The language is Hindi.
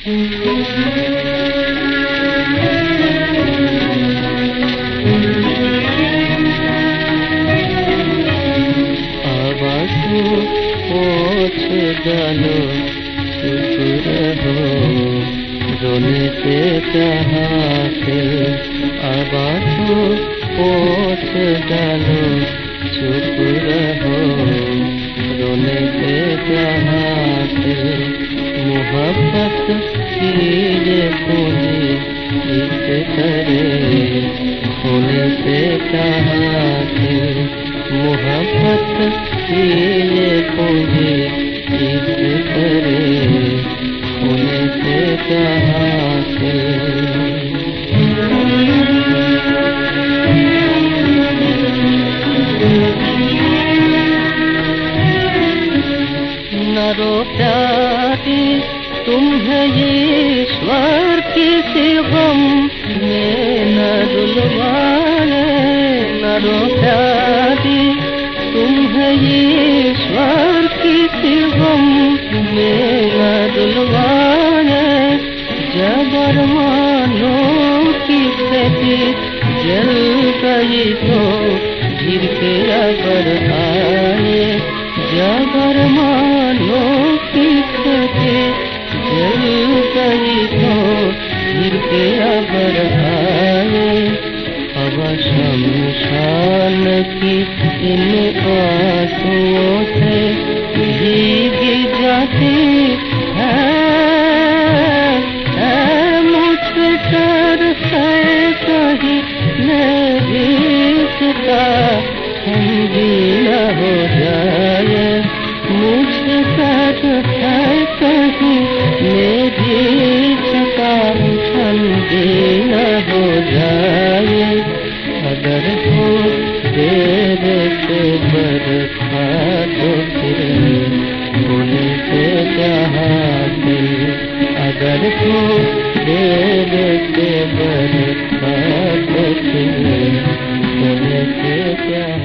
आवाज़ पोछ डालो, चुप रहो, रोने से क्या हासिल। आवाज़ पोछ डालो, चुप रहो, रोने से क्या हासिल। मोहब्बत की ये पूंजी इस तरह होने से क्या हासिल। मोहब्बत की ये पूंजी इस तरह होने से क्या हासिल। न रो प्यारी तुम्हें ईश्वर किसी गम में न रुलवाए। न रो प्यारी तुम्हें ईश्वर किसी गम में न रुलवाए। जबर मानो की खेती जल गई तो गिर के अगर आए। जबर मानो की खेती जल गई तो गिर के अगर आए। हवा शमशान की इन आंसुओं से भीगी जाती है। मुझसे डर है कहीं मेरी चिता ठंडी न हो जाए। मुझसे डर है कहीं मेरी चिता ठंडी न हो जाए। अगर हो देर से बरखा तो फिर होने से क्या हासिल। अगर हो देर से बरखा तो फिर होने से क्या